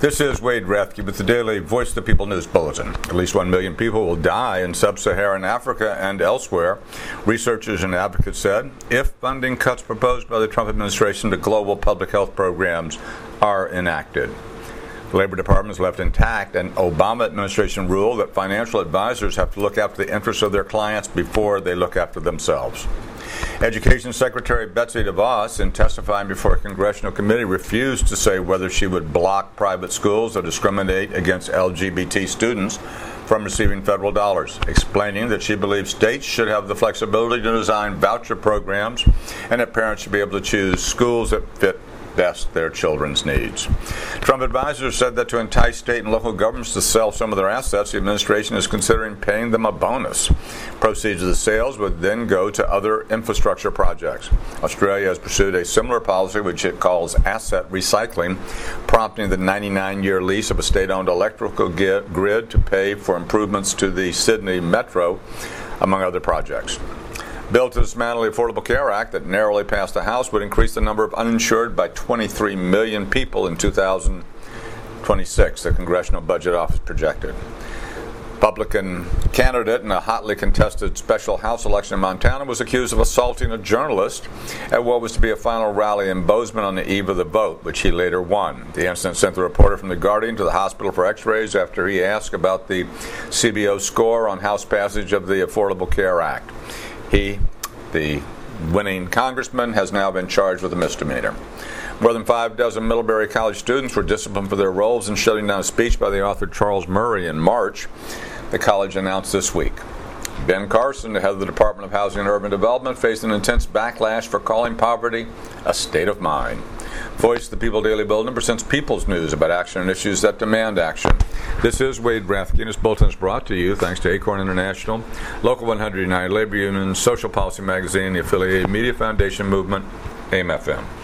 This is Wade Rathke with the daily Voice of the People News Bulletin. At least 1 million people will die in sub-Saharan Africa and elsewhere, researchers and advocates said, if funding cuts proposed by the Trump administration to global public health programs are enacted. The Labor Department has left intact an Obama administration rule that financial advisors have to look after the interests of their clients before they look after themselves. Education Secretary Betsy DeVos, in testifying before a congressional committee, refused to say whether she would block private schools that discriminate against LGBT students from receiving federal dollars, explaining that she believes states should have the flexibility to design voucher programs and that parents should be able to choose schools that fit best their children's needs. Trump advisors said that to entice state and local governments to sell some of their assets, the administration is considering paying them a bonus. Proceeds of the sales would then go to other infrastructure projects. Australia has pursued a similar policy, which it calls asset recycling, prompting the 99-year lease of a state-owned electrical grid to pay for improvements to the Sydney Metro, among other projects. Bill to dismantle the Affordable Care Act that narrowly passed the House would increase the number of uninsured by 23 million people in 2026, the Congressional Budget Office projected. Republican candidate in a hotly contested special House election in Montana was accused of assaulting a journalist at what was to be a final rally in Bozeman on the eve of the vote, which he later won. The incident sent the reporter from The Guardian to the hospital for x-rays after he asked about the CBO score on House passage of the Affordable Care Act. He, the winning congressman, has now been charged with a misdemeanor. More than 6 Middlebury College students were disciplined for their roles in shutting down a speech by the author Charles Murray in March, the college announced this week. Ben Carson, the head of the Department of Housing and Urban Development, faced an intense backlash for calling poverty a state of mind. Voice of the People Daily Bulletin presents People's News about action and issues that demand action. This is Wade Rathke, and this bulletin is brought to you thanks to Acorn International, Local 109, Labor Union, Social Policy Magazine, the affiliated Media Foundation Movement, AIM-FM.